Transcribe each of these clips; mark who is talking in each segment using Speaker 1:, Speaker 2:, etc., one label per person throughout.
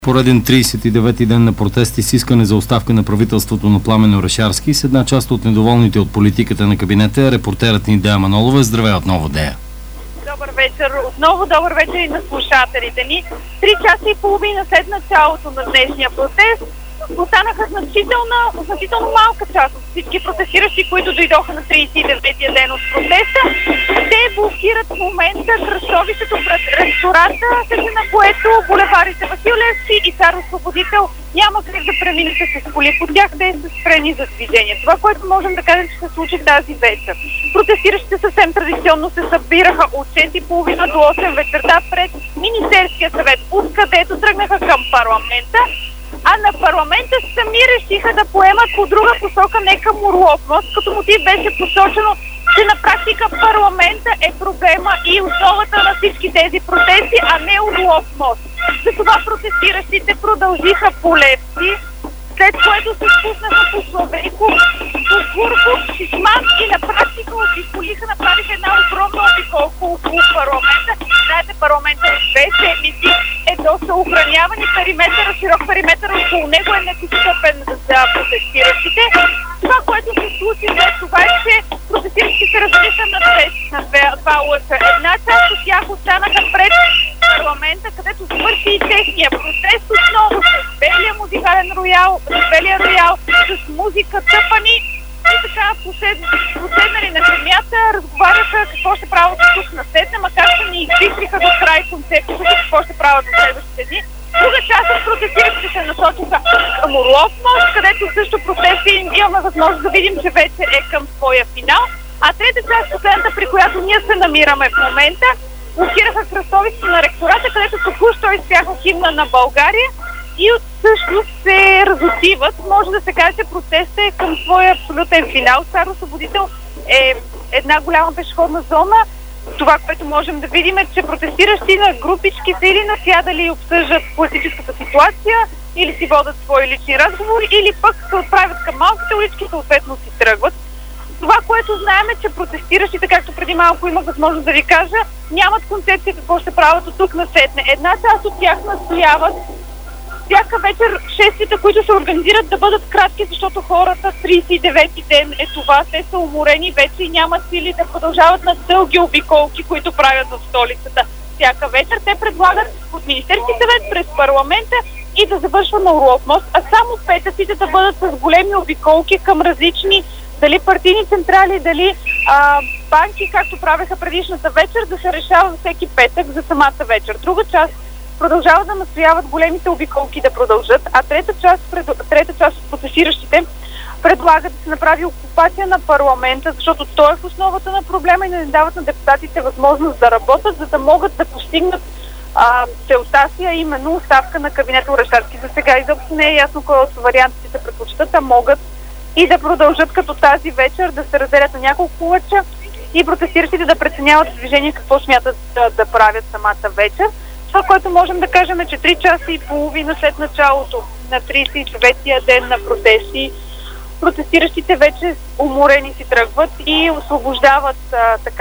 Speaker 1: Пореден 39-ти ден на протести с искане за оставка на правителството на Пламен Орешарски с една част от недоволните от политиката на кабинета е репортерът ни Дея Манолова. Здравей отново, Дея.
Speaker 2: Добър вечер. Отново добър вечер и на слушателите ни. 3 часа и половина след началото на днешния протест останаха значително малка част от всички протестиращи, които дойдоха на 39-тия ден от протеста. Те блокират в момента кръстовището пред рестората, на което булеварите Васил Левски и Цар Освободител няма как да преминете с коли. По тях те са спрени за движение. Това, което можем да кажем, че се случи тази вечер. Протестиращите съвсем традиционно се събираха от 6:30 до 8 вечерта пред Министерския съвет, откъдето тръгнаха към парламента. А на парламента сами решиха да поемат по друга посока, не към Орлов мост, като мотив беше посочено, че на практика парламента е проблема и основата на всички тези протести, а не Орлов мост. Затова протестиращите продължиха по Левски, след което се спуснаха по Славейков, по Гурков, Шишман и на практика обиколиха, направиха една огромна обиколка около парламента. Знаете, парламента е 2 седмици, е доста охраняван и широк периметър около него е недостъпен за протестиращите. Това, което се случи след това е, че протестиращите се разделиха на два лъча. Една част от тях останаха пред парламента, където свърши и техния протест отново с белия музикален роял, с музика тъпани и така поседнали на земята, разговаряха какво ще правят тук насетне, макар че ни изписриха до край концепцията какво ще правят в следващите дни. Друга част от протестиращите се насочиха към Орлов мост, където също протести имаме възможност да видим, че вече е към своя финал. А трета част, последната, при която ние се намираме в момента, блокираха кръстовището на ректората, където току-що изпяха химна на България и всъщност се разотиват. Може да се каже, че протестът е към своя абсолютен финал. Цар Освободител е една голяма пешеходна зона. Това, което можем да видим е, че протестиращи на групички са или насядали и обсъждат политическата ситуация, или си водят свои лични разговори, или пък се отправят към малките улички, съответно си тръгват. Това, което знаем е, че протестиращите, както преди малко имах възможност да ви кажа, нямат концепция какво ще правят от тук насетне. Една част от тях настояват всяка вечер шествията, които се организират, да бъдат кратки, защото хората 39-ти ден е това. Те са уморени вече и нямат сили да продължават на дълги обиколки, които правят в столицата всяка вечер. Те предлагат от Министерски съвет през парламента и да завършва на Орлов мост, а само петъците да бъдат с големи обиколки към различни дали партийни централи, дали банки, както правеха предишната вечер, да се решава всеки петък за самата вечер. Друга част продължават да настояват големите обиколки да продължат, а трета част от протестиращите предлагат да се направи окупация на парламента, защото той е в основата на проблема и не дават на депутатите възможност да работят, за да могат да постигнат целта си, а именно оставка на кабинета Орешарски. За сега изобщо не е ясно кой от вариантите се предпочитат, а могат и да продължат като тази вечер, да се разделят на няколко лъча и протестиращите да преценяват движение какво смятат да правят самата вечер. Това, което можем да кажем е, че 3 часа и половина след началото на 39-тия ден на протести, протестиращите вече уморени си тръгват и освобождават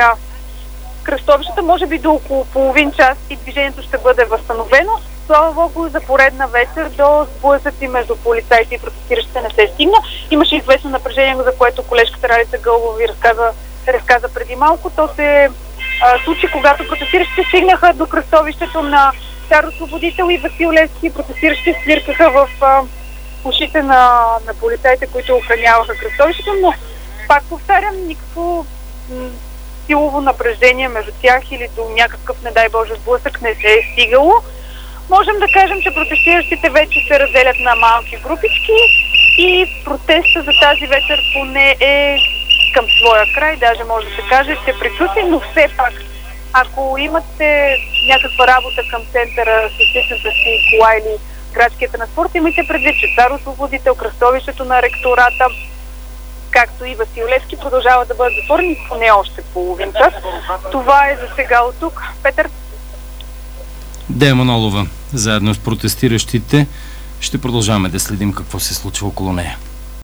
Speaker 2: кръстовищата, може би до около половин час и движението ще бъде възстановено. Слава Богу, за поредна вечер до сблъсъци между полицаите и протестиращите не се стигна. Имаше известно напрежение, за което колежката Ралица Гълбова ви разказа преди малко. То се случи, когато протестиращите стигнаха до кръстовището на Цар Освободител и Васил Левски. Протестиращите свиркаха в ушите на полицаите, които охраняваха кръстовището, но пак повтарям, никакво силово напрежение между тях или до някакъв, не дай Боже, сблъсък не се е стигало. Можем да кажем, че протестиращите вече се разделят на малки групички и протеста за тази вечер поне е към своя край. Даже може да се каже, че приключи, но все пак, ако имате някаква работа към центъра с личната си кола или градския транспорт, имайте предвид, че Цар Освободител, кръстовището на ректората, както и Васил Левски, продължават да бъдат затворени поне още половин час. Това е за сега от тук. Петър?
Speaker 1: Дея Манолова, заедно с протестиращите, ще продължаваме да следим какво се случва около нея.